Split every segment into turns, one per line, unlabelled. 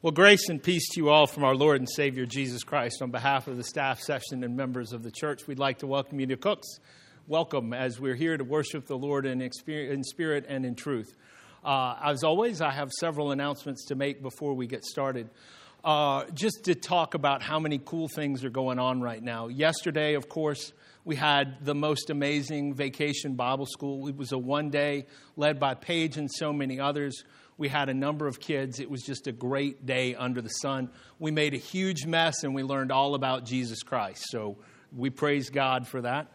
Well, grace and peace to you all from our Lord and Savior, Jesus Christ. On behalf of the staff, session, and members of the church, we'd like to welcome you to Cooks. Welcome as we're here to worship the Lord in spirit and in truth. As always, I have several announcements to make before we get started. Just to talk about how many cool things are going on right now. Yesterday, of course, we had the most amazing Vacation Bible School. It was a one-day led by Paige and so many others. We had a number of kids. It was just a great day under the sun. We made a huge mess and we learned all about Jesus Christ. So we praise God for that.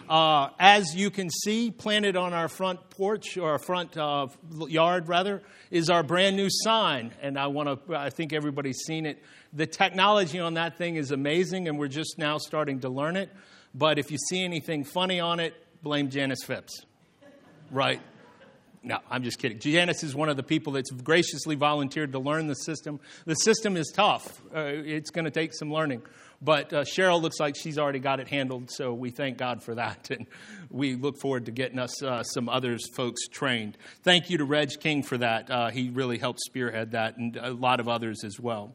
As you can see, planted on our front porch, or our front yard rather, is our brand new sign. And I think everybody's seen it. The technology on that thing is amazing and we're just now starting to learn it. But if you see anything funny on it, blame Janice Phipps. Right? No, I'm just kidding. Janice is one of the people that's graciously volunteered to learn the system. The system is tough. It's going to take some learning. But Cheryl looks like she's already got it handled, so we thank God for that. And we look forward to getting us some other folks trained. Thank you to Reg King for that. He really helped spearhead that, and a lot of others as well.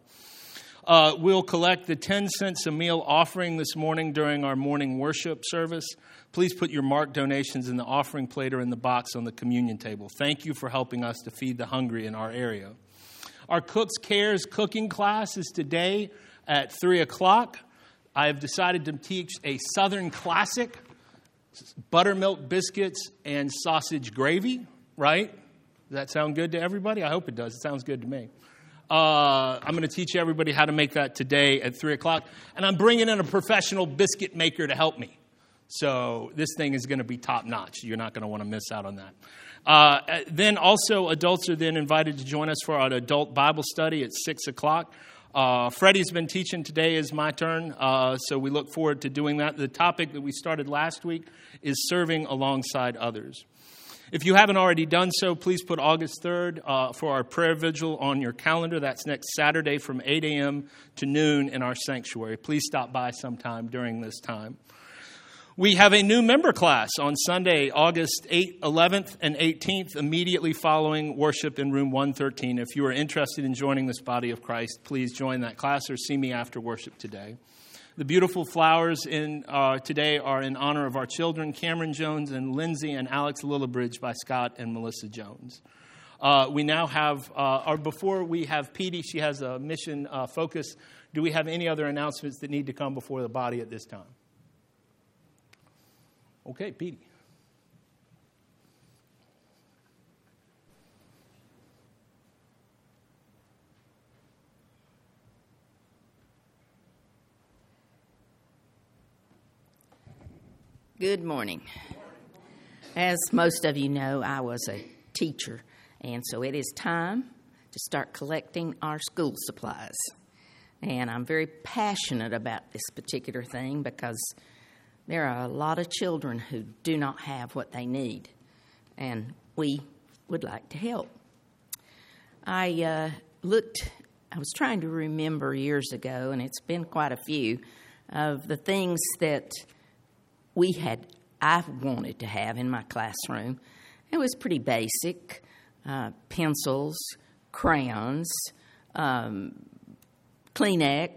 We'll collect the 10 cents a meal offering this morning during our morning worship service. Please put your marked donations in the offering plate or in the box on the communion table. Thank you for helping us to feed the hungry in our area. Our Cooks Cares cooking class is today at 3 o'clock. I have decided to teach a Southern classic, buttermilk biscuits and sausage gravy, right? Does that sound good to everybody? I hope it does. It sounds good to me. I'm going to teach everybody how to make that today at 3 o'clock. And I'm bringing in a professional biscuit maker to help me. So this thing is going to be top notch. You're not going to want to miss out on that. Then also adults are then invited to join us for our adult Bible study at 6 o'clock. Freddie's been teaching. Today is my turn. So we look forward to doing that. The topic that we started last week is serving alongside others. If you haven't already done so, please put August 3rd for our prayer vigil on your calendar. That's next Saturday from 8 a.m. to noon in our sanctuary. Please stop by sometime during this time. We have a new member class on Sunday, August 8th, 11th, and 18th, immediately following worship in room 113. If you are interested in joining this body of Christ, please join that class or see me after worship today. The beautiful flowers today are in honor of our children, Cameron Jones and Lindsay and Alex Lillibridge by Scott and Melissa Jones. We now have, or before we have Petey, she has a mission focus. Do we have any other announcements that need to come before the body at this time? Okay, Petey.
Good morning. As most of you know, I was a teacher, and so it is time to start collecting our school supplies. And I'm very passionate about this particular thing because there are a lot of children who do not have what they need, and we would like to help. I was trying to remember years ago, and it's been quite a few, of the things that I wanted to have in my classroom. It was pretty basic, pencils, crayons, Kleenex,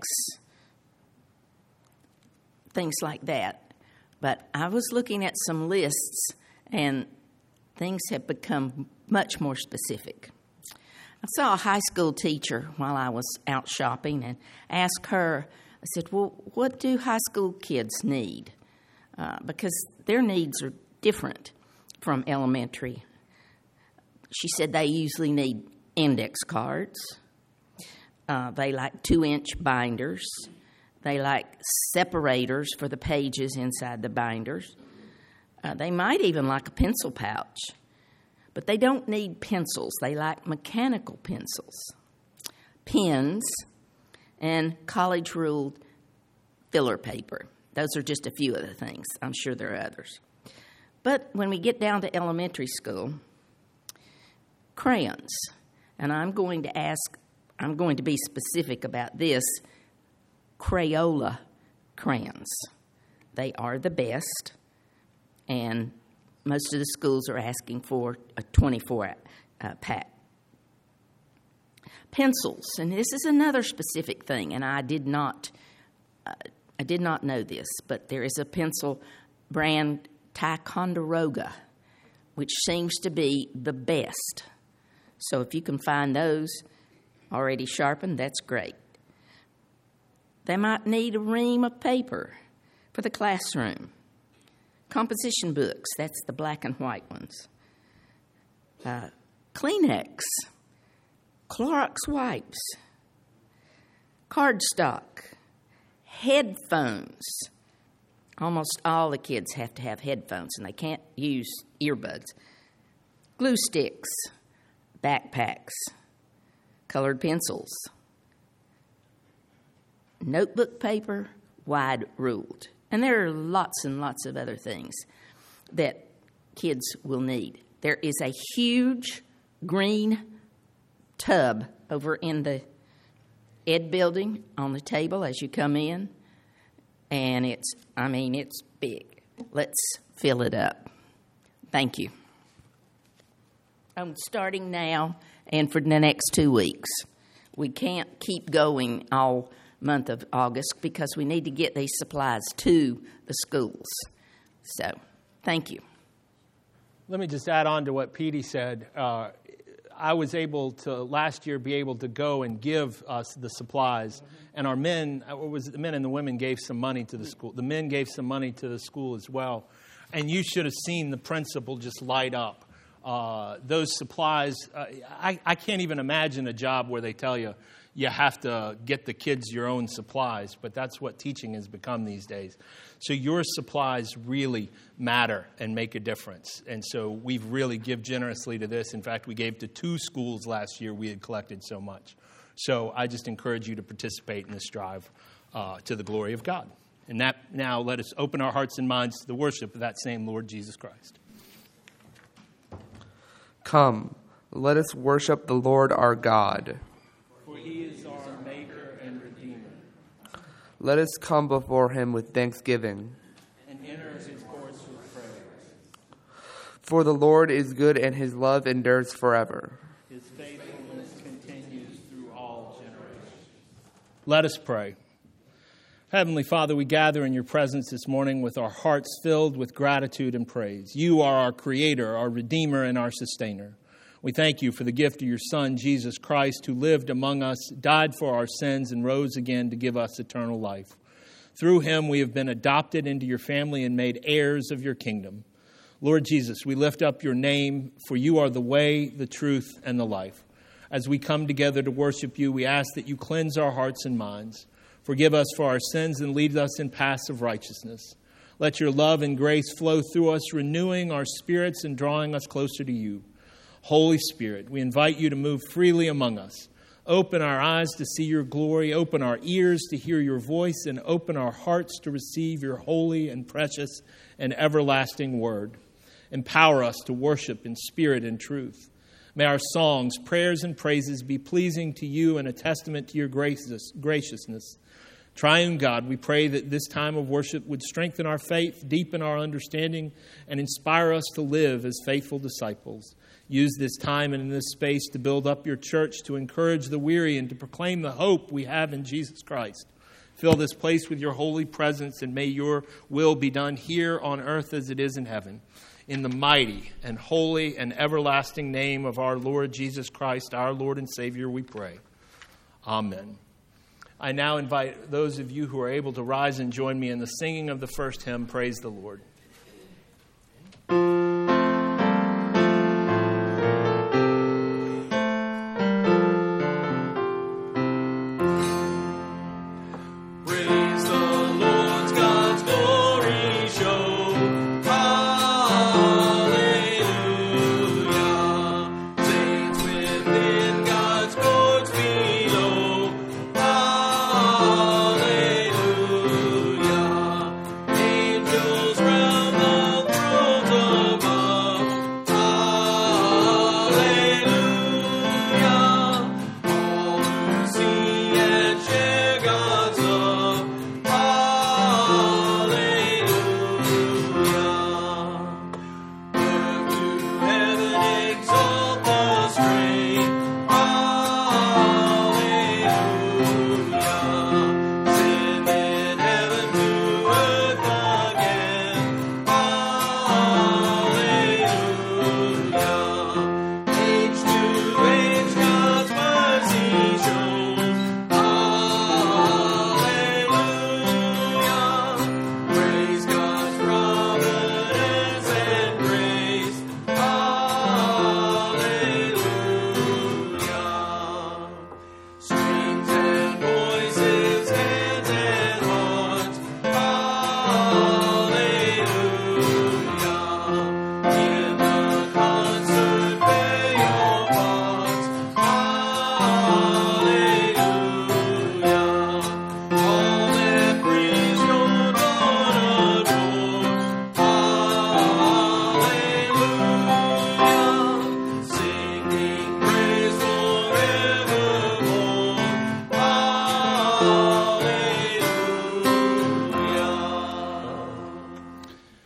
things like that. But I was looking at some lists, and things have become much more specific. I saw a high school teacher while I was out shopping and asked her, I said, well, what do high school kids need? Because their needs are different from elementary. She said they usually need index cards. They like 2-inch binders. They like separators for the pages inside the binders. They might even like a pencil pouch. But they don't need pencils. They like mechanical pencils, pens, and college-ruled filler paper. Those are just a few of the things. I'm sure there are others. But when we get down to elementary school, crayons. And I'm going to be specific about this, Crayola crayons. They are the best, and most of the schools are asking for a 24 pack. Pencils, and this is another specific thing, and I did not know this, but there is a pencil brand, Ticonderoga, which seems to be the best. So if you can find those already sharpened, that's great. They might need a ream of paper for the classroom. Composition books, that's the black and white ones. Kleenex, Clorox wipes, cardstock, headphones. Almost all the kids have to have headphones, and they can't use earbuds. Glue sticks, backpacks, colored pencils, notebook paper, wide ruled. And there are lots and lots of other things that kids will need. There is a huge green tub over in the Ed building on the table as you come in. And it's big. Let's fill it up. Thank you. I'm starting now and for the next 2 weeks. We can't keep going all month of August because we need to get these supplies to the schools. So, thank you.
Let me just add on to what Petey said. I was able to last year be able to go and give us the supplies, and our men, the men and the women gave some money to the school. The men gave some money to the school as well, and you should have seen the principal just light up. Those supplies, I can't even imagine a job where they tell you you have to get the kids your own supplies, but that's what teaching has become these days. So your supplies really matter and make a difference. And so we've really give generously to this. In fact, we gave to 2 schools last year. We had collected so much. So I just encourage you to participate in this drive to the glory of God. And now let us open our hearts and minds to the worship of that same Lord Jesus Christ.
Come, let us worship the Lord our God.
For he is our Maker and Redeemer.
Let us come before him with thanksgiving.
And enter his courts with praise.
For the Lord is good and his love endures forever.
His faithfulness continues through all generations. Let us pray. Heavenly Father, we gather in your presence this morning with our hearts filled with gratitude and praise. You are our Creator, our Redeemer, and our Sustainer. We thank you for the gift of your Son, Jesus Christ, who lived among us, died for our sins, and rose again to give us eternal life. Through him, we have been adopted into your family and made heirs of your kingdom. Lord Jesus, we lift up your name, for you are the way, the truth, and the life. As we come together to worship you, we ask that you cleanse our hearts and minds. Forgive us for our sins and lead us in paths of righteousness. Let your love and grace flow through us, renewing our spirits and drawing us closer to you. Holy Spirit, we invite you to move freely among us. Open our eyes to see your glory, open our ears to hear your voice, and open our hearts to receive your holy and precious and everlasting word. Empower us to worship in spirit and truth. May our songs, prayers, and praises be pleasing to you and a testament to your graciousness. Triune God, we pray that this time of worship would strengthen our faith, deepen our understanding, and inspire us to live as faithful disciples. Use this time and in this space to build up your church, to encourage the weary, and to proclaim the hope we have in Jesus Christ. Fill this place with your holy presence, and may your will be done here on earth as it is in heaven. In the mighty and holy and everlasting name of our Lord Jesus Christ, our Lord and Savior, we pray. Amen. I now invite those of you who are able to rise and join me in the singing of the first hymn, Praise the Lord.
Angels round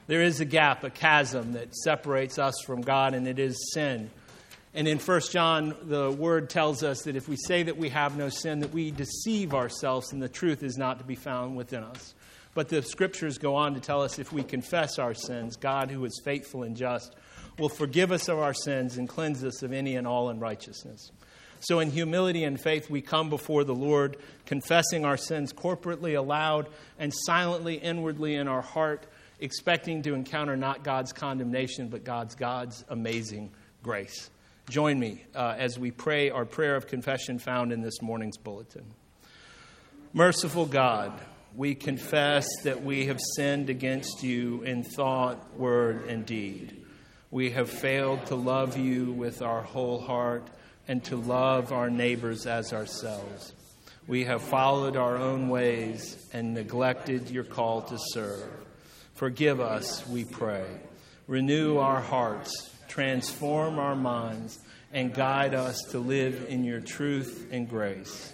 There is a gap, a chasm that separates us from God, and it is sin. And in 1 John, the word tells us that if we say that we have no sin, that we deceive ourselves and the truth is not to be found within us. But the scriptures go on to tell us if we confess our sins, God, who is faithful and just, will forgive us of our sins and cleanse us of any and all unrighteousness. So in humility and faith, we come before the Lord, confessing our sins corporately, aloud, and silently, inwardly in our heart, expecting to encounter not God's condemnation, but God's amazing grace. Join me as we pray our prayer of confession found in this morning's bulletin. Merciful God, we confess that we have sinned against you in thought, word, and deed. We have failed to love you with our whole heart and to love our neighbors as ourselves. We have followed our own ways and neglected your call to serve. Forgive us, we pray. Renew our hearts, transform our minds, and guide us to live in your truth and grace.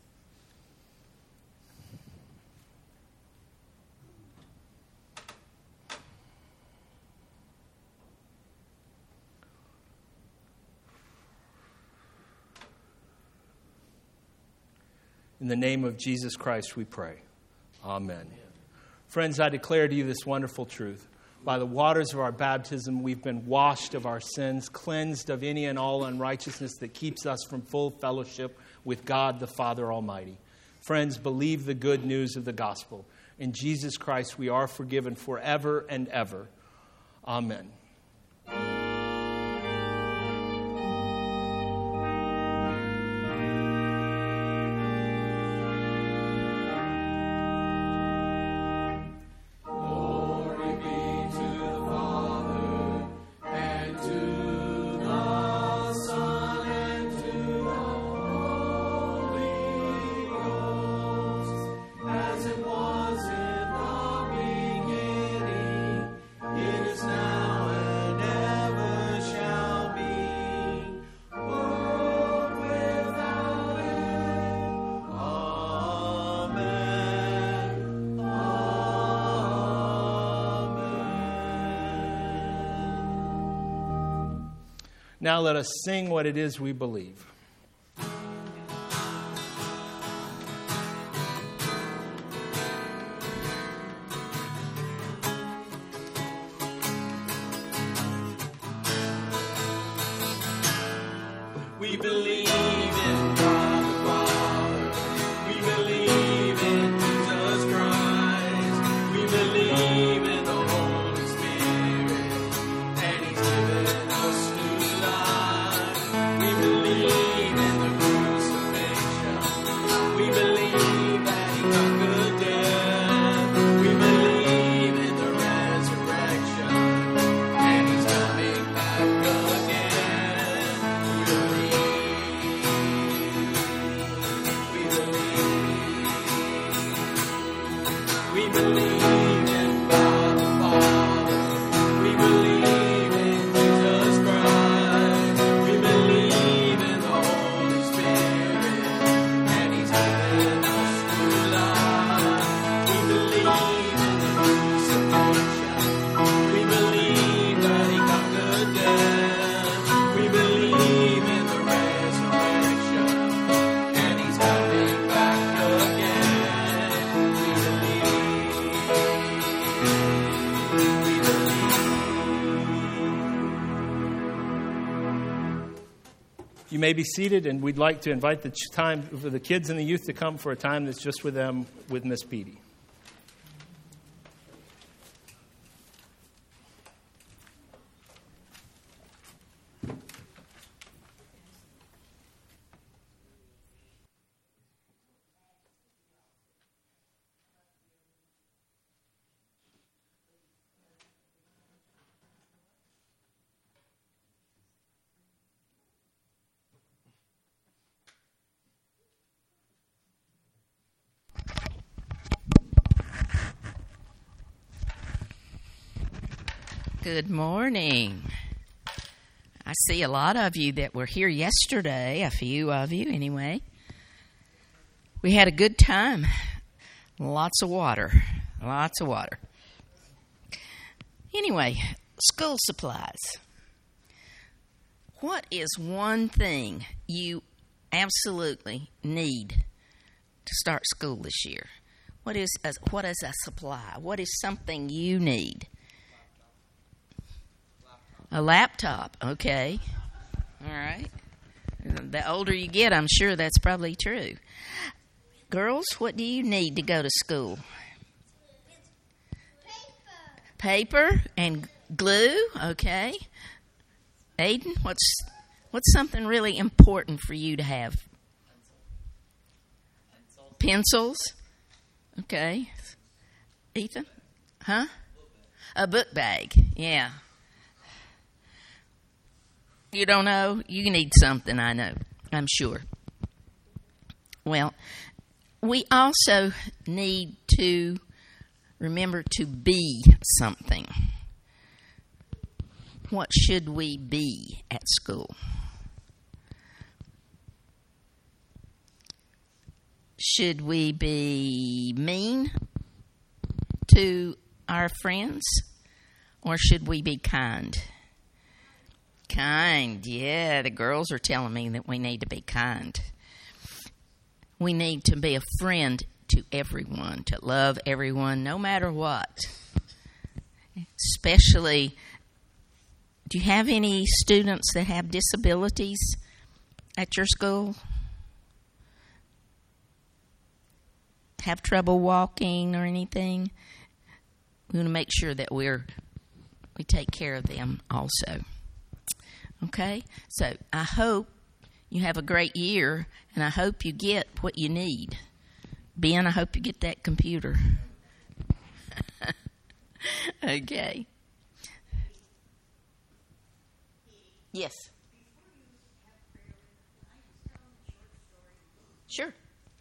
In the name of Jesus Christ we pray. Amen. Friends, I declare to you this wonderful truth. By the waters of our baptism, we've been washed of our sins, cleansed of any and all unrighteousness that keeps us from full fellowship with God the Father Almighty. Friends, believe the good news of the gospel. In Jesus Christ, we are forgiven forever and ever. Amen. Now let us sing what it is we believe.
We believe in God the Father. We believe in Jesus Christ. We believe in the Holy Spirit. And He's given us new life. We believe in the crucifixion. We believe that He conquered death. We believe in the resurrection. And He's coming back again. We believe in God the Father. We believe in Jesus Christ. We believe in the Holy Spirit. And He's given us new life. We believe in the crucifixion. We believe that He conquered death. We believe in the resurrection. And He's coming back again.
You may be seated, and we'd like to invite the time for the kids and the youth to come for a time that's just with them with Miss Beatty.
Good morning. I see a lot of you that were here yesterday, a few of you anyway. We had a good time. Lots of water. Anyway, school supplies. What is one thing you absolutely need to start school this year? What is a supply? What is something you need? A laptop, okay. All right. The older you get, I'm sure that's probably true. Girls, what do you need to go to school? Paper and glue, okay. Aiden, what's something really important for you to have? Pencils. Okay. Ethan? Huh? A book bag. Yeah. You don't know? You need something, I know. I'm sure. Well, we also need to remember to be something. What should we be at school? Should we be mean to our friends, or should we be kind? Kind, yeah, the girls are telling me that we need to be kind. We need to be a friend to everyone, to love everyone, no matter what. Especially, do you have any students that have disabilities at your school? Have trouble walking or anything? We want to make sure that we take care of them also. Okay? So I hope you have a great year, and I hope you get what you need. Ben, I hope you get that computer. Okay. Yes. Sure.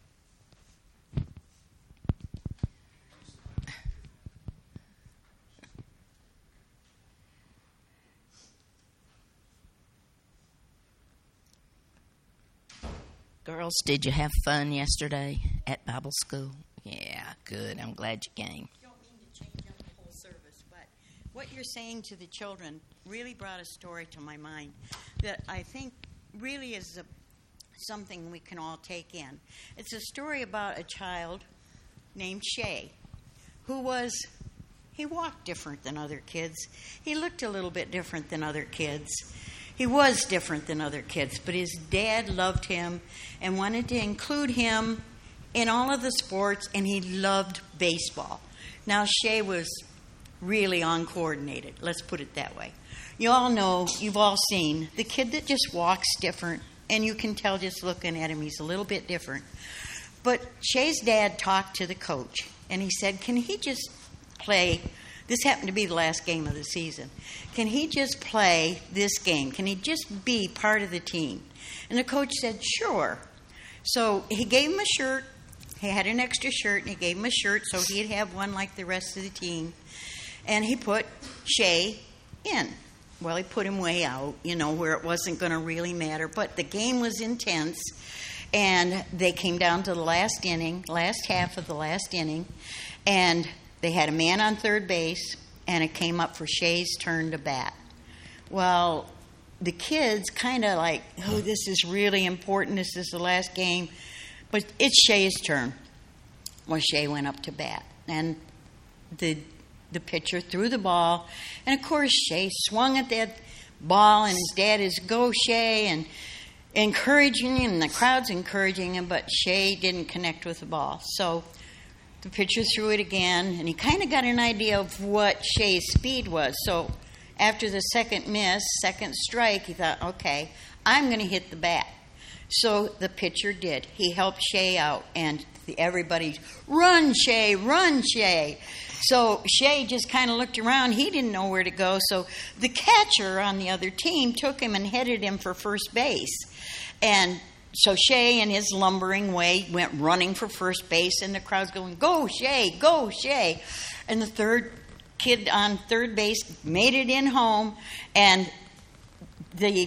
Girls, did you have fun yesterday at Bible school? Yeah, good. I'm glad you came.
I don't mean to change up the whole service, but what you're saying to the children really brought a story to my mind that I think really is something we can all take in. It's a story about a child named Shay he walked different than other kids. He looked a little bit different than other kids. He was different than other kids, but his dad loved him and wanted to include him in all of the sports, and he loved baseball. Now, Shay was really uncoordinated. Let's put it that way. You all know, you've all seen, the kid that just walks different, and you can tell just looking at him, he's a little bit different. But Shay's dad talked to the coach, and he said, can he just play? This happened to be the last game of the season. Can he just play this game? Can he just be part of the team? And the coach said, sure. So he gave him a shirt. He had an extra shirt, and he gave him a shirt so he'd have one like the rest of the team. And he put Shay in. Well, he put him way out, where it wasn't going to really matter. But the game was intense, and they came down to the last half of the last inning, and they had a man on third base, and it came up for Shay's turn to bat. Well, the kids kind of like, oh, this is really important. This is the last game. But it's Shay's turn. Well, Shay went up to bat, and the pitcher threw the ball. And, of course, Shay swung at that ball, and his dad is, go, Shay, and encouraging him, and the crowd's encouraging him, but Shay didn't connect with the ball. So the pitcher threw it again, and he kind of got an idea of what Shay's speed was. So after the second strike, he thought, okay, I'm going to hit the bat. So the pitcher did. He helped Shay out, and everybody, run, Shay, run, Shay. So Shay just kind of looked around. He didn't know where to go. So the catcher on the other team took him and headed him for first base. And so Shay, in his lumbering way, went running for first base, and the crowd's going, go, Shay, go, Shay. And the third kid on third base made it in home, and the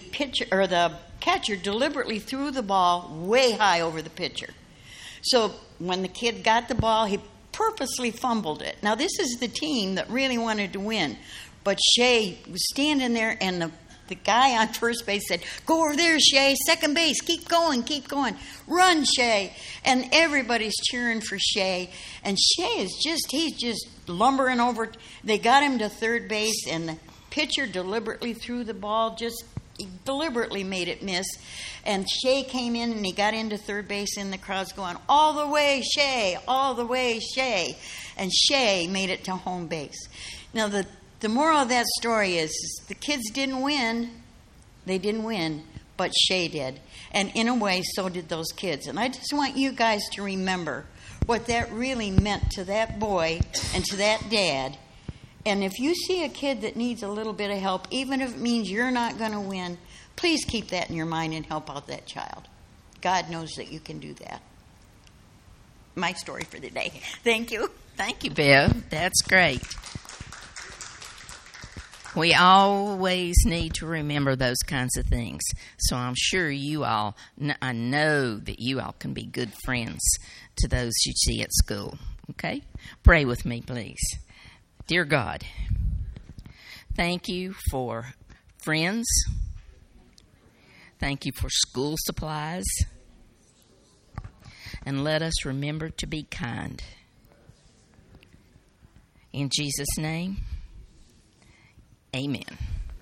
catcher deliberately threw the ball way high over the pitcher. So when the kid got the ball, he purposely fumbled it. Now, this is the team that really wanted to win. But Shay was standing there, and the guy on first base said, "Go over there, Shay. Second base. Keep going, keep going. Run, Shay." And everybody's cheering for Shay. And Shay he's just lumbering over. They got him to third base, and the pitcher deliberately threw the ball, he deliberately made it miss. And Shay came in, and he got into third base, and the crowd's going, "All the way, Shay. All the way, Shay." And Shay made it to home base. Now, the moral of that story is the kids didn't win. They didn't win, but Shay did. And in a way, so did those kids. And I just want you guys to remember what that really meant to that boy and to that dad. And if you see a kid that needs a little bit of help, even if it means you're not going to win, please keep that in your mind and help out that child. God knows that you can do that. My story for the day. Thank you.
Thank you, Bev. That's great. We always need to remember those kinds of things. So I'm sure I know that you all can be good friends to those you see at school. Okay? Pray with me, please. Dear God, thank you for friends. Thank you for school supplies. And let us remember to be kind. In Jesus' name, amen.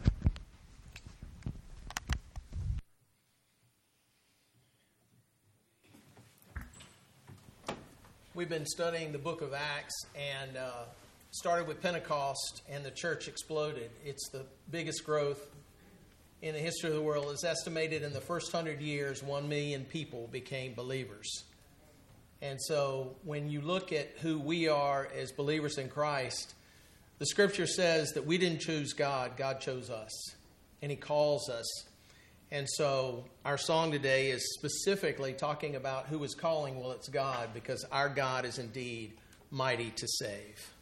We've been studying the book of Acts and started with Pentecost, and the church exploded. It's the biggest growth in the history of the world. It's estimated in the first 100 years, 1 million people became believers. And so when you look at who we are as believers in Christ, the scripture says that we didn't choose God, God chose us, and He calls us. And so our song today is specifically talking about who is calling. Well, it's God, because our God is indeed mighty to save.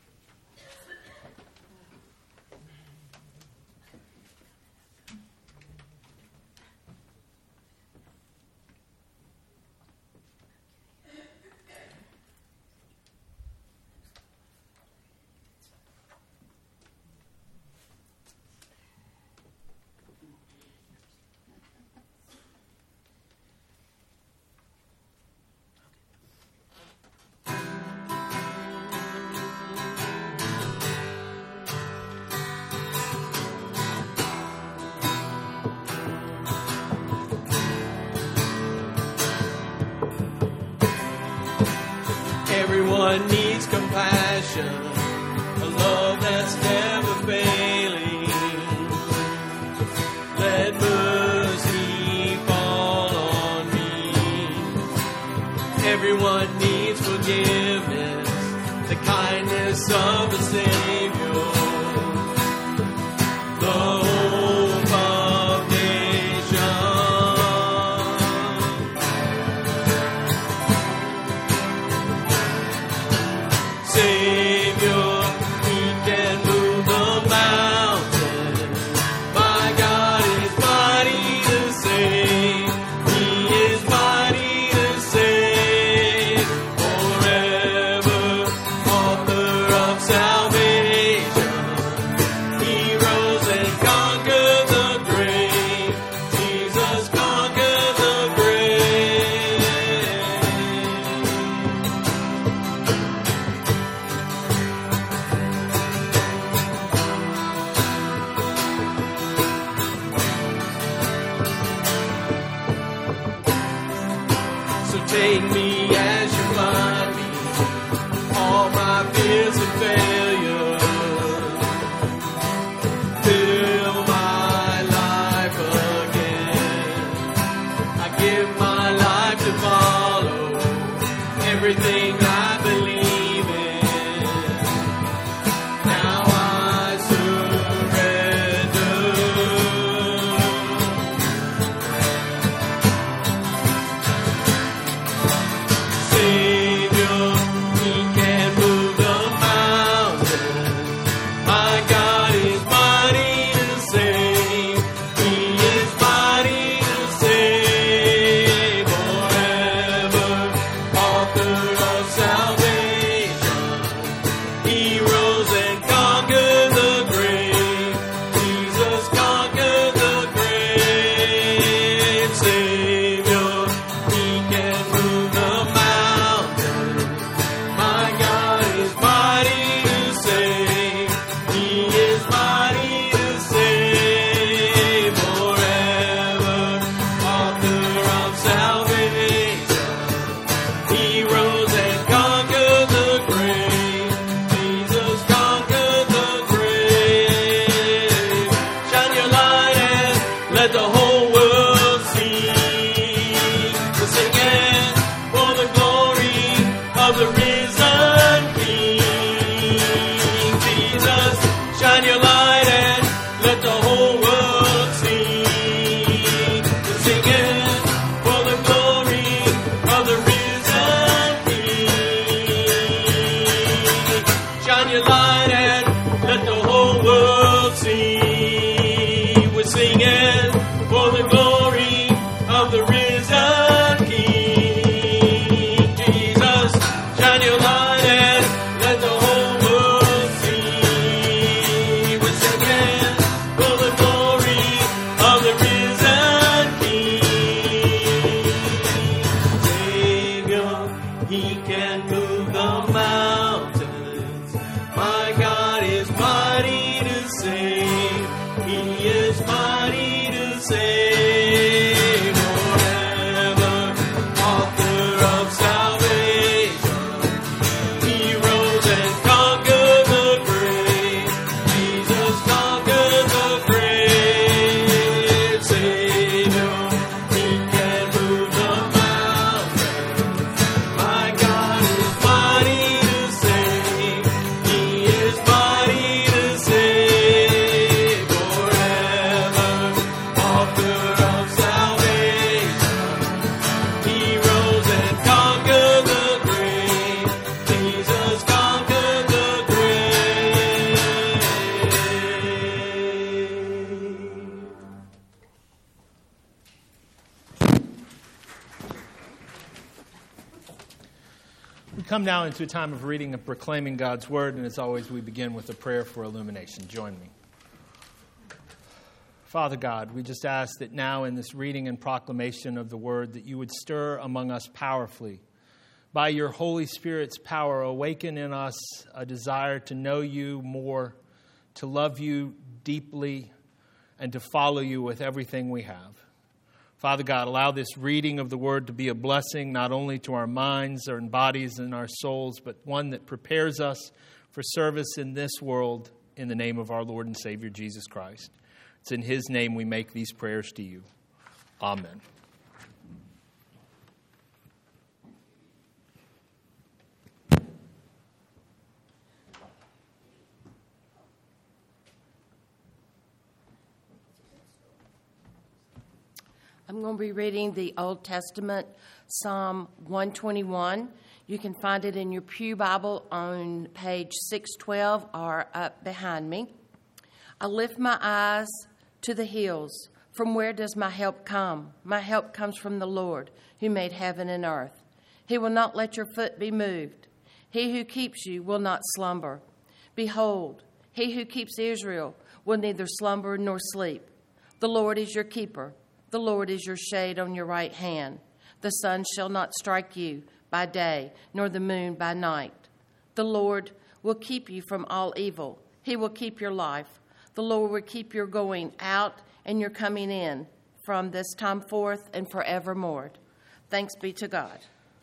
Everyone needs compassion, a love that's never failing. Let mercy fall on me. Everyone needs forgiveness, the kindness of a Savior, the hope of nations. Savior, He can move the mountain. My God is mighty to save. He is mighty to save. Forever, author of salvation. He rose and conquered the grave. Jesus conquered the grave. So take me as you find me, all my fears and failures. Fill my life again. I give my life to follow everything I believe in. Now I surrender. He is mighty to save forever, author of salvation. He rose and conquered the grave. Jesus conquered the grave. Savior, He can move the mountains. My God is mighty to save. He is mighty to save forever, author of salvation. He rose and conquered the grave. Jesus conquered the grave.
We come now into a time of reading and proclaiming God's Word, and as always, we begin with a prayer for illumination. Join me. Father God, we just ask that now in this reading and proclamation of the Word that you would stir among us powerfully. By your Holy Spirit's power, awaken in us a desire to know you more, to love you deeply, and to follow you with everything we have. Father God, allow this reading of the Word to be a blessing not only to our minds, our bodies, and our souls, but one that prepares us for service in this world in the name of our Lord and Savior, Jesus Christ. It's in His name we make these prayers to you. Amen.
I'm going to be reading the Old Testament, Psalm 121. You can find it in your Pew Bible on page 612 or up behind me. I lift my eyes to the hills. From where does my help come? My help comes from the Lord, who made heaven and earth. He will not let your foot be moved. He who keeps you will not slumber. Behold, he who keeps Israel will neither slumber nor sleep. The Lord is your keeper. The Lord is your shade on your right hand. The sun shall not strike you by day, nor the moon by night. The Lord will keep you from all evil. He will keep your life. The Lord will keep your going out and your coming in from this time forth and forevermore. Thanks be to God.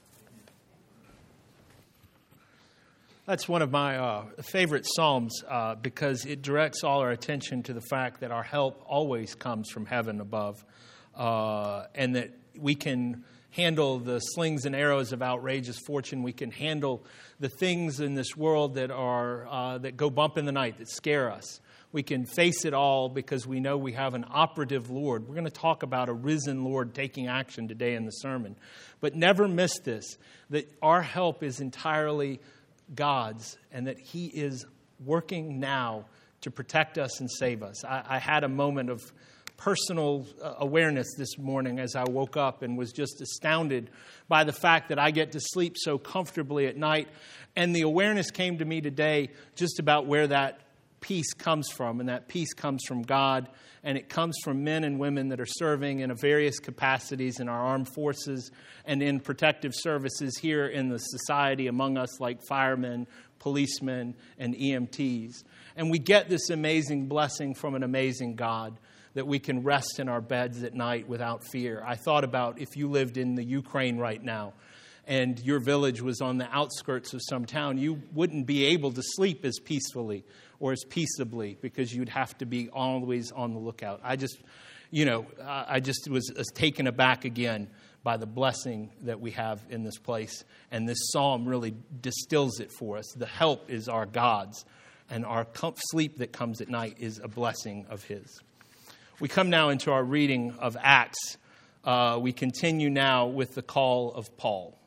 That's one of my favorite Psalms because it directs all our attention to the fact that our help always comes from heaven above. And that we can handle the slings and arrows of outrageous fortune. We can handle the things in this world that are that go bump in the night, that scare us. We can face it all because we know we have an operative Lord. We're going to talk about a risen Lord taking action today in the sermon. But never miss this, that our help is entirely God's and that He is working now to protect us and save us. I had a moment of personal awareness this morning as I woke up and was just astounded by the fact that I get to sleep so comfortably at night. And the awareness came to me today just about where that peace comes from. And that peace comes from God. And it comes from men and women that are serving in various capacities in our armed forces and in protective services here in the society among us, like firemen, policemen, and EMTs. And we get this amazing blessing from an amazing God, that we can rest in our beds at night without fear. I thought about if you lived in the Ukraine right now and your village was on the outskirts of some town, you wouldn't be able to sleep as peacefully or as peaceably because you'd have to be always on the lookout. I just was taken aback again by the blessing that we have in this place. And this psalm really distills it for us. The help is our God's, and our sleep that comes at night is a blessing of His. We come now into our reading of Acts. We continue now with the call of Paul.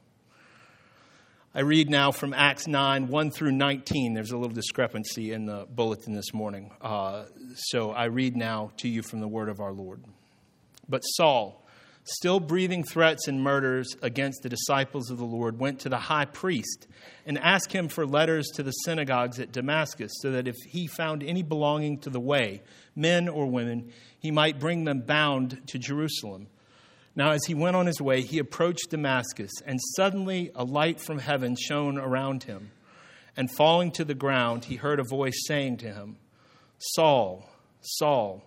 I read now from Acts 9, 1 through 19. There's a little discrepancy in the bulletin this morning. So I read now to you from the word of our Lord. But Saul, still breathing threats and murders against the disciples of the Lord, went to the high priest and asked him for letters to the synagogues at Damascus, so that if he found any belonging to the way, men or women, he might bring them bound to Jerusalem. Now, as he went on his way, he approached Damascus, and suddenly a light from heaven shone around him. And falling to the ground, he heard a voice saying to him, "Saul, Saul,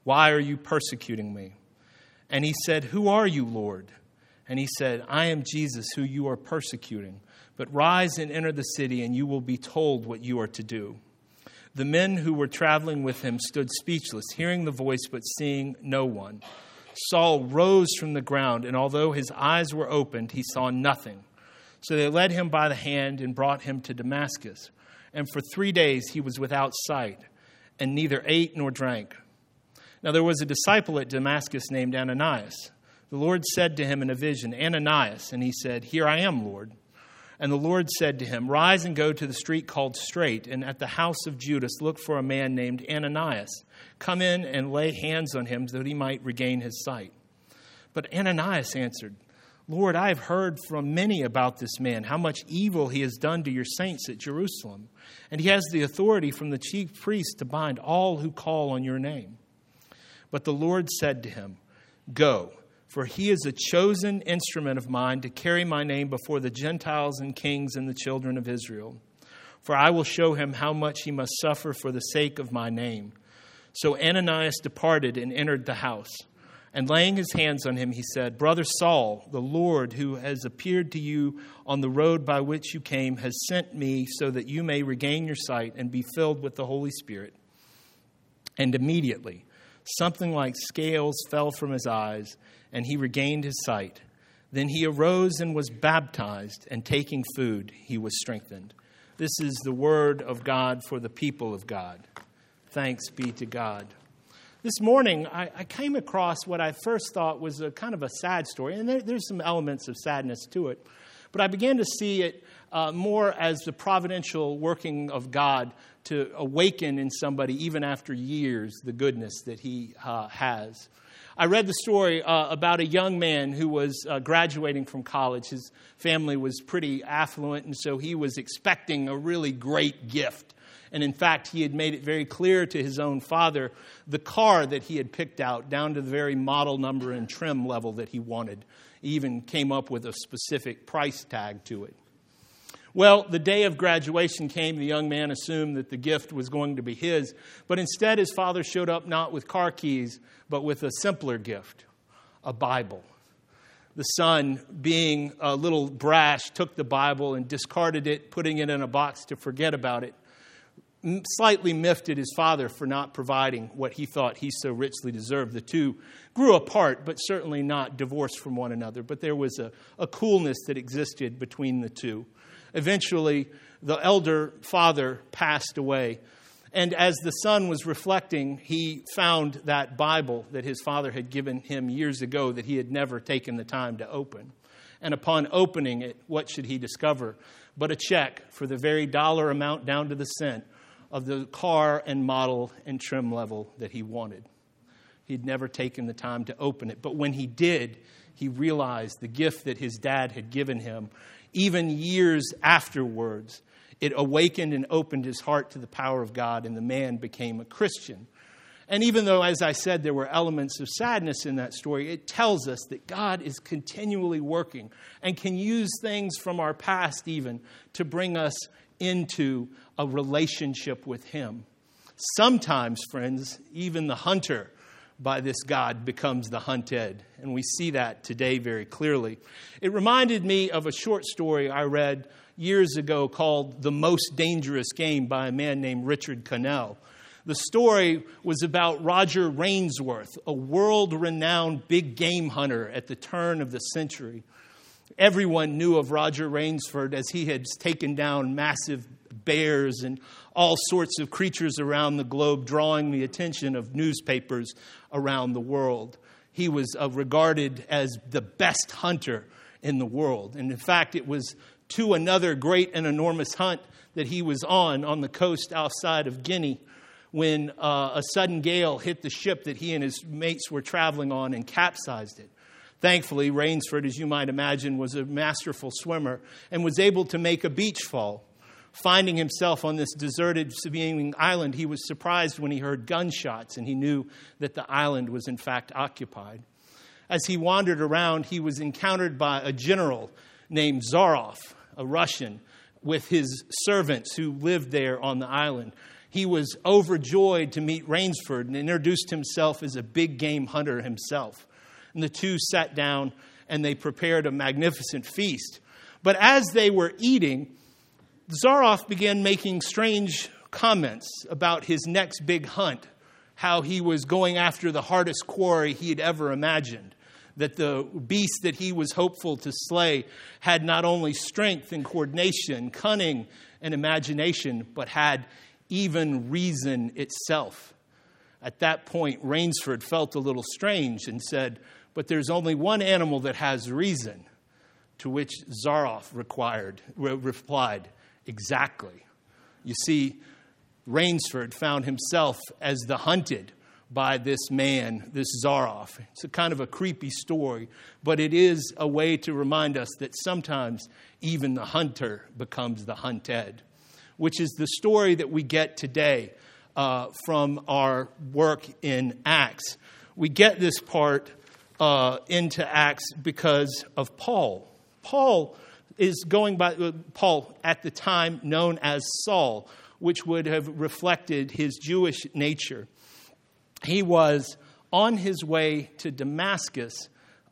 Why are you persecuting me?" And he said, "Who are you, Lord?" And he said, "I am Jesus, who you are persecuting. But rise and enter the city, and you will be told what you are to do." The men who were traveling with him stood speechless, hearing the voice but seeing no one. Saul rose from the ground, and although his eyes were opened, he saw nothing. So they led him by the hand and brought him to Damascus. And for 3 days he was without sight, and neither ate nor drank. Now there was a disciple at Damascus named Ananias. The Lord said to him in a vision, "Ananias," and he said, "Here I am, Lord." And the Lord said to him, "Rise and go to the street called Straight, and at the house of Judas look for a man named Ananias. Come in and lay hands on him so that he might regain his sight." But Ananias answered, "Lord, I have heard from many about this man, how much evil he has done to your saints at Jerusalem. And he has the authority from the chief priests to bind all who call on your name." But the Lord said to him, "Go, for he is a chosen instrument of mine to carry my name before the Gentiles and kings and the children of Israel. For I will show him how much he must suffer for the sake of my name." So Ananias departed and entered the house. And laying his hands on him, he said, "Brother Saul, the Lord who has appeared to you on the road by which you came has sent me so that you may regain your sight and be filled with the Holy Spirit." And immediately something like scales fell from his eyes, and he regained his sight. Then he arose and was baptized, and taking food, he was strengthened. This is the word of God for the people of God. Thanks be to God. This morning, I came across what I first thought was a kind of a sad story, and there's some elements of sadness to it. But I began to see it more as the providential working of God to awaken in somebody, even after years, the goodness that he has. I read the story about a young man who was graduating from college. His family was pretty affluent, and so he was expecting a really great gift. And in fact, he had made it very clear to his own father the car that he had picked out, down to the very model number and trim level that he wanted. He even came up with a specific price tag to it. Well, the day of graduation came. The young man assumed that the gift was going to be his. But instead, his father showed up not with car keys, but with a simpler gift, a Bible. The son, being a little brash, took the Bible and discarded it, putting it in a box to forget about it. Slightly miffed at his father for not providing what he thought he so richly deserved. The two grew apart, but certainly not divorced from one another. But there was a coolness that existed between the two. Eventually, the elder father passed away. And as the son was reflecting, he found that Bible that his father had given him years ago that he had never taken the time to open. And upon opening it, what should he discover but a check for the very dollar amount down to the cent of the car and model and trim level that he wanted. He'd never taken the time to open it. But when he did, he realized the gift that his dad had given him. Even years afterwards, it awakened and opened his heart to the power of God, and the man became a Christian. And even though, as I said, there were elements of sadness in that story, it tells us that God is continually working and can use things from our past even to bring us into a relationship with him. Sometimes, friends, even the hunter by this God becomes the hunted. And we see that today very clearly. It reminded me of a short story I read years ago called The Most Dangerous Game by a man named Richard Connell. The story was about Roger Rainsworth, a world-renowned big game hunter at the turn of the century. Everyone knew of Roger Rainsford as he had taken down massive bears and all sorts of creatures around the globe, drawing the attention of newspapers around the world. He was regarded as the best hunter in the world. And in fact, it was to another great and enormous hunt that he was on the coast outside of Guinea, when a sudden gale hit the ship that he and his mates were traveling on and capsized it. Thankfully, Rainsford, as you might imagine, was a masterful swimmer and was able to make a beach fall. Finding himself on this deserted civilian island, he was surprised when he heard gunshots, and he knew that the island was in fact occupied. As he wandered around, he was encountered by a general named Zaroff, a Russian, with his servants who lived there on the island. He was overjoyed to meet Rainsford and introduced himself as a big game hunter himself. And the two sat down and they prepared a magnificent feast. But as they were eating, Zaroff began making strange comments about his next big hunt, how he was going after the hardest quarry he had ever imagined, that the beast that he was hopeful to slay had not only strength and coordination, cunning and imagination, but had even reason itself. At that point, Rainsford felt a little strange and said, "But there's only one animal that has reason," to which Zaroff replied, "Exactly." You see, Rainsford found himself as the hunted by this man, this Zaroff. It's a kind of a creepy story, but it is a way to remind us that sometimes even the hunter becomes the hunted, which is the story that we get today from our work in Acts. We get this part into Acts because of Paul. Paul is going by Paul at the time known as Saul, which would have reflected his Jewish nature. He was on his way to Damascus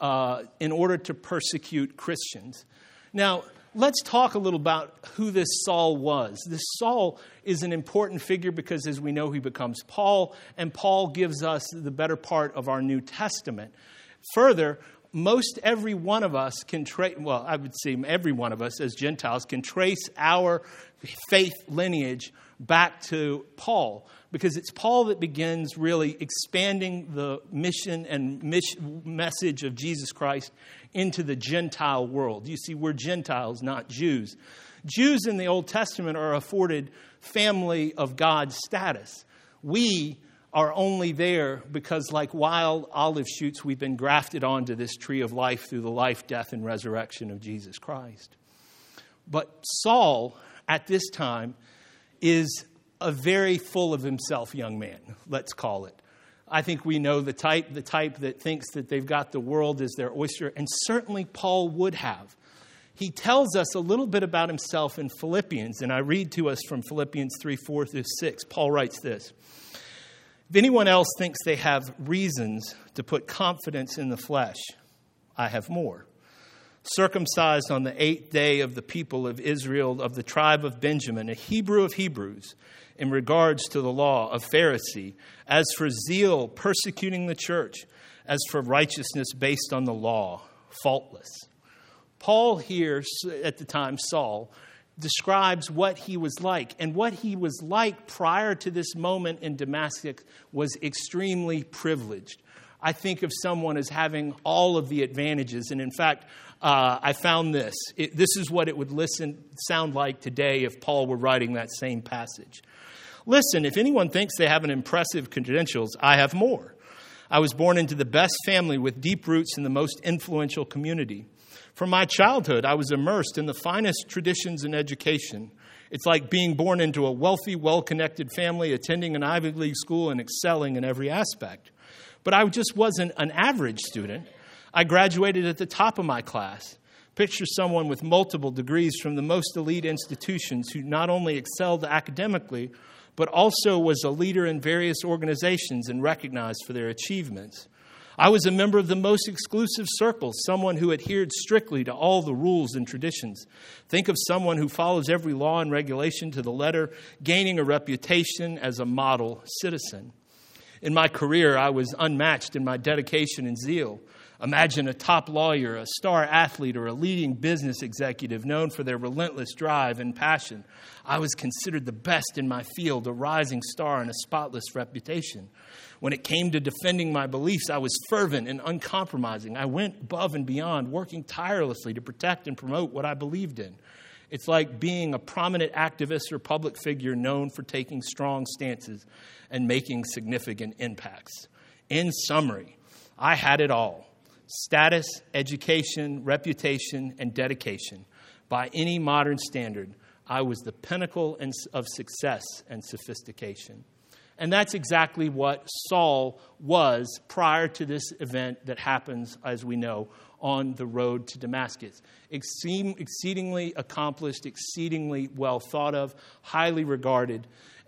in order to persecute Christians. Now, let's talk a little about who this Saul was. This Saul is an important figure because, as we know, he becomes Paul, and Paul gives us the better part of our New Testament. Further, most every one of us can trace, well, I would say every one of us as Gentiles can trace our faith lineage back to Paul, because it's Paul that begins really expanding the mission and message of Jesus Christ into the Gentile world. You see, we're Gentiles, not Jews. Jews in the Old Testament are afforded family of God status. We are only there because, like wild olive shoots, we've been grafted onto this tree of life through the life, death, and resurrection of Jesus Christ. But Saul, at this time, is a very full of himself young man, let's call it. I think we know the type that thinks that they've got the world as their oyster, and certainly Paul would have. He tells us a little bit about himself in Philippians, and I read to us from Philippians 3:4-6. Paul writes this: "If anyone else thinks they have reasons to put confidence in the flesh, I have more. Circumcised on the 8th day of the people of Israel, of the tribe of Benjamin, a Hebrew of Hebrews, in regards to the law, of Pharisee, as for zeal, persecuting the church, as for righteousness based on the law, faultless." Paul here, at the time, Saul, describes what he was like. And what he was like prior to this moment in Damascus was extremely privileged. I think of someone as having all of the advantages. And in fact, I found this. This is what it would sound like today if Paul were writing that same passage. "Listen, if anyone thinks they have an impressive credentials, I have more. I was born into the best family with deep roots in the most influential community. From my childhood, I was immersed in the finest traditions and education. It's like being born into a wealthy, well-connected family, attending an Ivy League school and excelling in every aspect. But I just wasn't an average student. I graduated at the top of my class. Picture someone with multiple degrees from the most elite institutions who not only excelled academically, but also was a leader in various organizations and recognized for their achievements. I was a member of the most exclusive circles, someone who adhered strictly to all the rules and traditions. Think of someone who follows every law and regulation to the letter, gaining a reputation as a model citizen. In my career, I was unmatched in my dedication and zeal. Imagine a top lawyer, a star athlete, or a leading business executive known for their relentless drive and passion. I was considered the best in my field, a rising star and a spotless reputation. When it came to defending my beliefs, I was fervent and uncompromising. I went above and beyond, working tirelessly to protect and promote what I believed in. It's like being a prominent activist or public figure known for taking strong stances and making significant impacts. In summary, I had it all: status, education, reputation, and dedication. By any modern standard, I was the pinnacle of success and sophistication. And that's exactly what Saul was prior to this event that happens, as we know, on the road to Damascus. Exceedingly accomplished, exceedingly well thought of, highly regarded.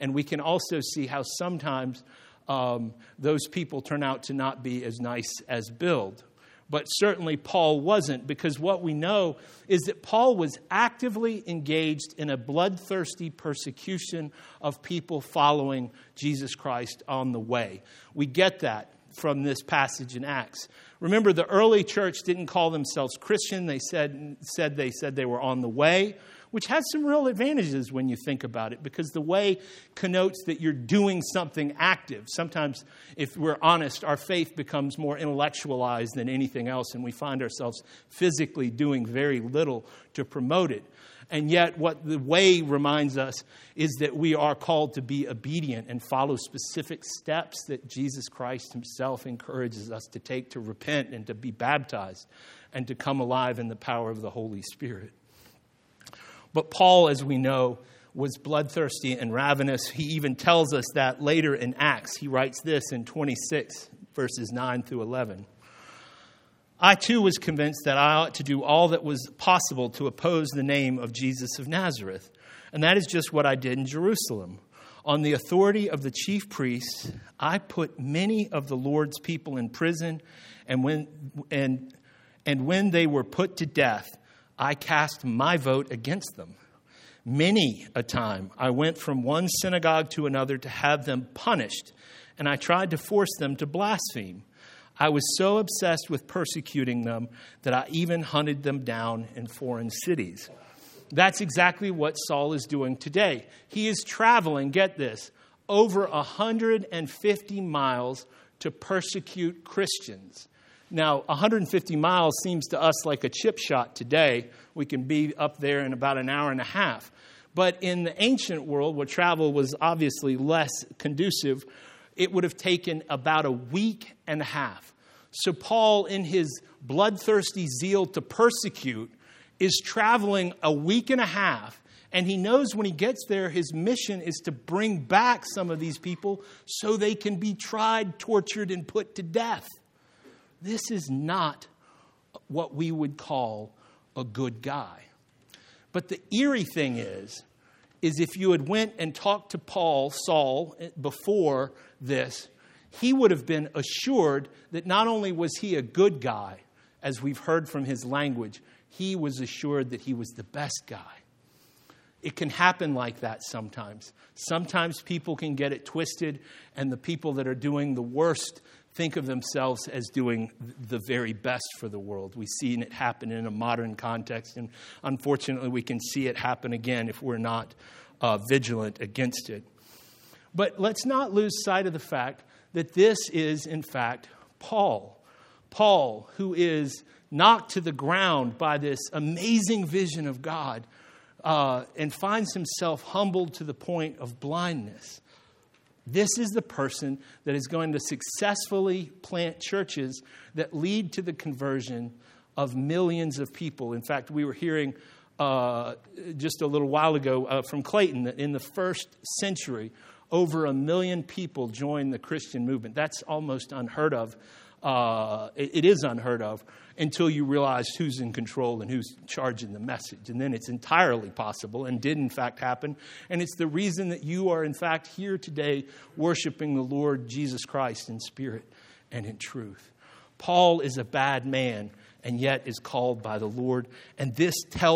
And we can also see how sometimes those people turn out to not be as nice as billed. But certainly Paul wasn't, because what we know is that Paul was actively engaged in a bloodthirsty persecution of people following Jesus Christ on the way. We get that from this passage in Acts. Remember, the early church didn't call themselves Christian. They said they were on the way, which has some real advantages when you think about it, because the way connotes that you're doing something active. Sometimes, if we're honest, our faith becomes more intellectualized than anything else, and we find ourselves physically doing very little to promote it. And yet, what the way reminds us is that we are called to be obedient and follow specific steps that Jesus Christ himself encourages us to take, to repent and to be baptized and to come alive in the power of the Holy Spirit. But Paul, as we know, was bloodthirsty and ravenous. He even tells us that later in Acts. He writes this in 26, verses 9 through 11. I too was convinced that I ought to do all that was possible to oppose the name of Jesus of Nazareth. And that is just what I did in Jerusalem. On the authority of the chief priests, I put many of the Lord's people in prison, and when they were put to death, I cast my vote against them. Many a time I went from one synagogue to another to have them punished, and I tried to force them to blaspheme. I was so obsessed with persecuting them that I even hunted them down in foreign cities. That's exactly what Saul is doing today. He is traveling, get this, over 150 miles to persecute Christians. Now, 150 miles seems to us like a chip shot today. We can be up there in about an hour and a half. But in the ancient world, where travel was obviously less conducive, it would have taken about a week and a half. So Paul, in his bloodthirsty zeal to persecute, is traveling a week and a half. And he knows when he gets there, his mission is to bring back some of these people so they can be tried, tortured, and put to death. This is not what we would call a good guy. But the eerie thing is if you had went and talked to Saul, before this, he would have been assured that not only was he a good guy, as we've heard from his language, he was assured that he was the best guy. It can happen like that sometimes. Sometimes people can get it twisted, and the people that are doing the worst think of themselves as doing the very best for the world. We've seen it happen in a modern context, and unfortunately we can see it happen again if we're not vigilant against it. But let's not lose sight of the fact that this is, in fact, Paul. Paul, who is knocked to the ground by this amazing vision of God, and finds himself humbled to the point of blindness. This is the person that is going to successfully plant churches that lead to the conversion of millions of people. In fact, we were hearing just a little while ago from Clayton that in the first century, over 1 million people joined the Christian movement. That's almost unheard of. It is unheard of until you realize who's in control and who's charging the message. And then it's entirely possible and did in fact happen. And it's the reason that you are in fact here today worshiping the Lord Jesus Christ in spirit and in truth. Paul is a bad man and yet is called by the Lord. And this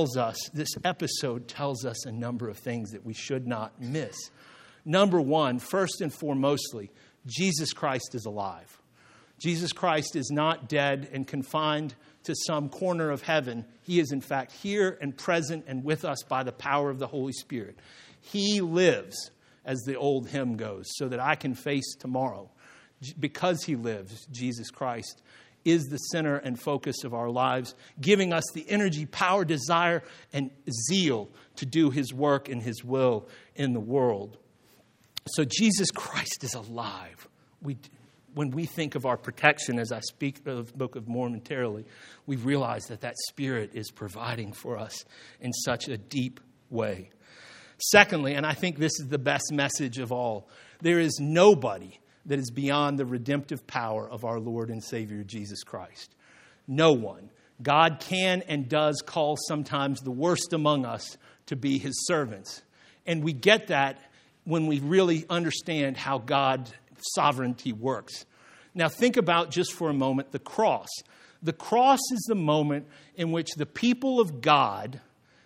episode tells us a number of things that we should not miss. Number one, first and foremostly, Jesus Christ is alive. Jesus Christ is not dead and confined to some corner of heaven. He is in fact here and present and with us by the power of the Holy Spirit. He lives, as the old hymn goes, so that I can face tomorrow. Because he lives, Jesus Christ is the center and focus of our lives, giving us the energy, power, desire, and zeal to do his work and his will in the world. So Jesus Christ is alive. When we think of our protection, as I speak of the Book of Mormon momentarily, we realize that Spirit is providing for us in such a deep way. Secondly, and I think this is the best message of all, there is nobody that is beyond the redemptive power of our Lord and Savior Jesus Christ. No one. God can and does call sometimes the worst among us to be his servants. And we get that when we really understand how God's sovereignty works. Now think about just for a moment the cross. The cross is the moment in which the people of God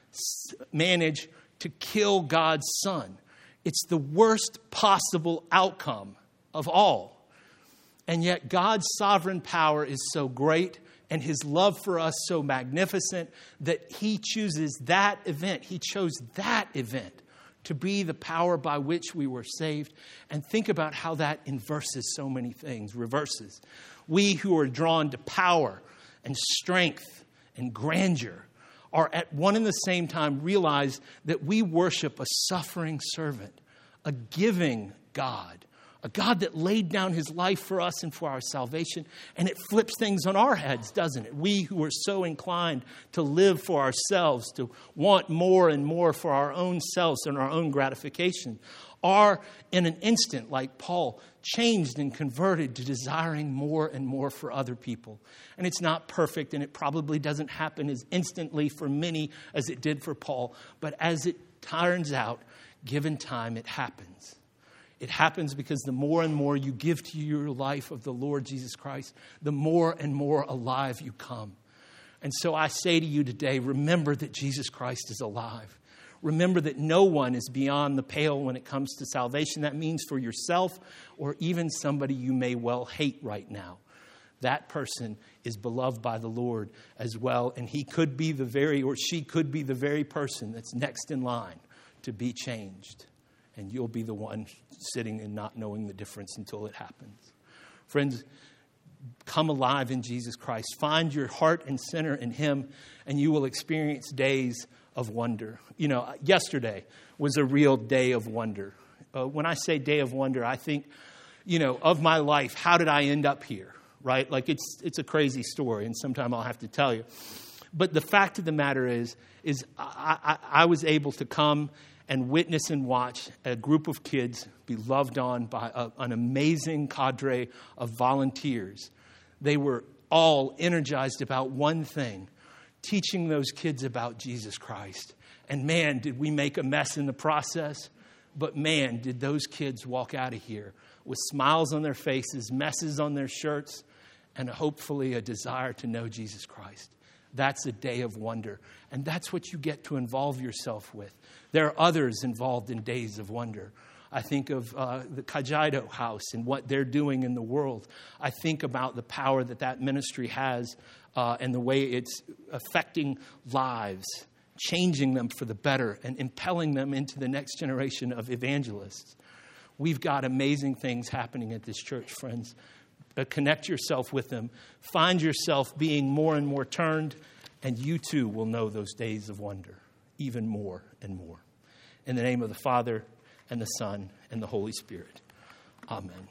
manage to kill God's Son. It's the worst possible outcome of all. And yet God's sovereign power is so great and his love for us so magnificent that he chooses that event. He chose that event to be the power by which we were saved. And think about how that inverses so many things, reverses. We who are drawn to power and strength and grandeur are at one and the same time realize that we worship a suffering servant, a giving God, a God that laid down his life for us and for our salvation. And it flips things on our heads, doesn't it? We who are so inclined to live for ourselves, to want more and more for our own selves and our own gratification, are in an instant, like Paul, changed and converted to desiring more and more for other people. And it's not perfect, and it probably doesn't happen as instantly for many as it did for Paul. But as it turns out, given time, it happens. It happens because the more and more you give to your life of the Lord Jesus Christ, the more and more alive you come. And so I say to you today, remember that Jesus Christ is alive. Remember that no one is beyond the pale when it comes to salvation. That means for yourself or even somebody you may well hate right now. That person is beloved by the Lord as well. And he could be the very, or she could be the very person that's next in line to be changed. And you'll be the one sitting and not knowing the difference until it happens. Friends, come alive in Jesus Christ. Find your heart and center in him, and you will experience days of wonder. You know, yesterday was a real day of wonder. When I say day of wonder, I think, of my life, how did I end up here, right? Like it's a crazy story, and sometime I'll have to tell you. But the fact of the matter is I was able to come and witness and watch a group of kids be loved on by an amazing cadre of volunteers. They were all energized about one thing, teaching those kids about Jesus Christ. And man, did we make a mess in the process. But man, did those kids walk out of here with smiles on their faces, messes on their shirts, and hopefully a desire to know Jesus Christ. That's a day of wonder. And that's what you get to involve yourself with. There are others involved in days of wonder. I think of the Kajiado House and what they're doing in the world. I think about the power that ministry has and the way it's affecting lives, changing them for the better and impelling them into the next generation of evangelists. We've got amazing things happening at this church, friends. Connect yourself with them. Find yourself being more and more turned, and you too will know those days of wonder, even more and more. In the name of the Father, and the Son, and the Holy Spirit. Amen.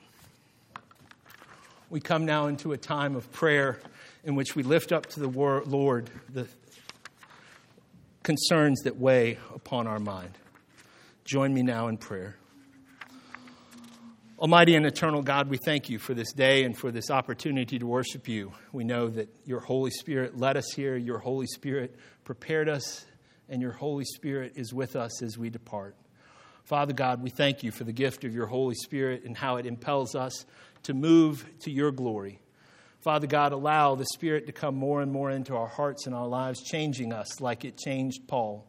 We come now into a time of prayer in which we lift up to the Lord the concerns that weigh upon our mind. Join me now in prayer. Almighty and eternal God, we thank you for this day and for this opportunity to worship you. We know that your Holy Spirit led us here, your Holy Spirit prepared us, and your Holy Spirit is with us as we depart. Father God, we thank you for the gift of your Holy Spirit and how it impels us to move to your glory. Father God, allow the Spirit to come more and more into our hearts and our lives, changing us like he changed Paul.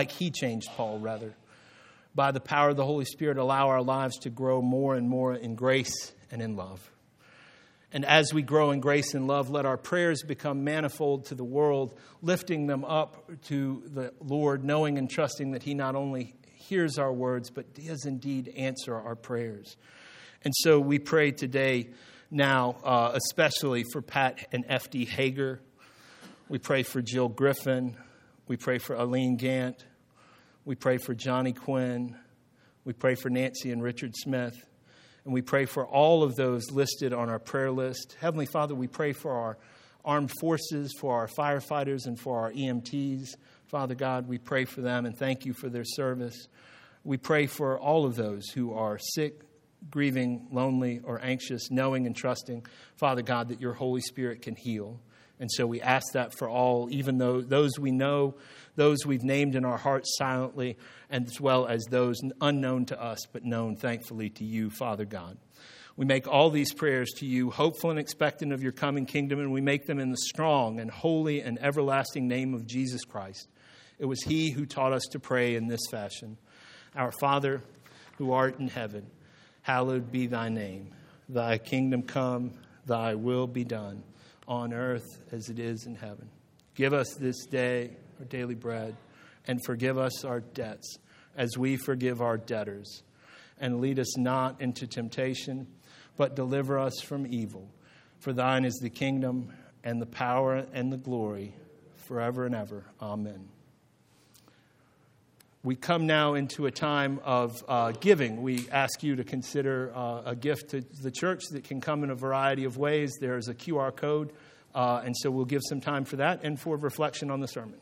By the power of the Holy Spirit, allow our lives to grow more and more in grace and in love. And as we grow in grace and love, let our prayers become manifold to the world, lifting them up to the Lord, knowing and trusting that he not only hears our words, but does indeed answer our prayers. And so we pray today now, especially for Pat and F.D. Hager. We pray for Jill Griffin. We pray for Aline Gant. We pray for Johnny Quinn. We pray for Nancy and Richard Smith. And we pray for all of those listed on our prayer list. Heavenly Father, we pray for our armed forces, for our firefighters, and for our EMTs. Father God, we pray for them and thank you for their service. We pray for all of those who are sick, grieving, lonely, or anxious, knowing and trusting, Father God, that your Holy Spirit can heal. And so we ask that for all, even though those we know, those we've named in our hearts silently, and as well as those unknown to us, but known, thankfully, to you, Father God. We make all these prayers to you, hopeful and expectant of your coming kingdom, and we make them in the strong and holy and everlasting name of Jesus Christ. It was he who taught us to pray in this fashion. Our Father, who art in heaven, hallowed be thy name. Thy kingdom come, thy will be done, on earth as it is in heaven. Give us this day our daily bread, and forgive us our debts, as we forgive our debtors. And lead us not into temptation, but deliver us from evil. For thine is the kingdom, and the power, and the glory, forever and ever. Amen. We come now into a time of giving. We ask you to consider a gift to the church that can come in a variety of ways. There's a QR code, and so we'll give some time for that and for reflection on the sermon.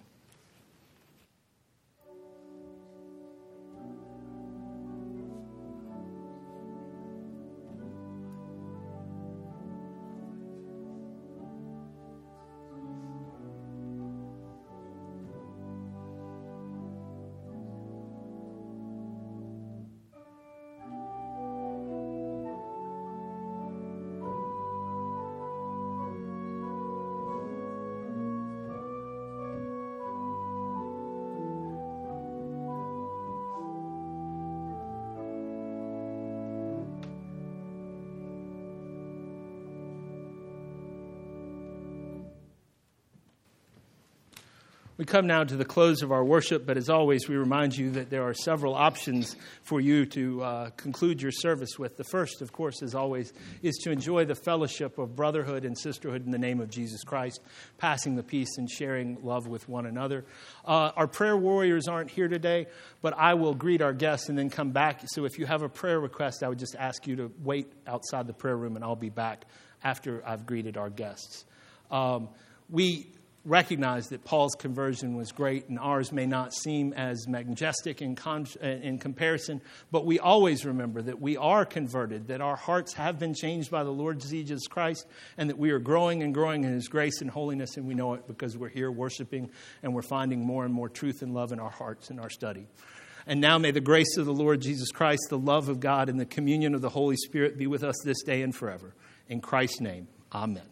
We come now to the close of our worship, but as always, we remind you that there are several options for you to conclude your service with. The first, of course, as always, is to enjoy the fellowship of brotherhood and sisterhood in the name of Jesus Christ, passing the peace and sharing love with one another. Our prayer warriors aren't here today, but I will greet our guests and then come back. So if you have a prayer request, I would just ask you to wait outside the prayer room, and I'll be back after I've greeted our guests. We recognize that Paul's conversion was great, and ours may not seem as majestic in comparison, but we always remember that we are converted, that our hearts have been changed by the Lord Jesus Christ, and that we are growing and growing in his grace and holiness, and we know it because we're here worshiping, and we're finding more and more truth and love in our hearts and our study. And now may the grace of the Lord Jesus Christ, the love of God, and the communion of the Holy Spirit be with us this day and forever. In Christ's name, amen.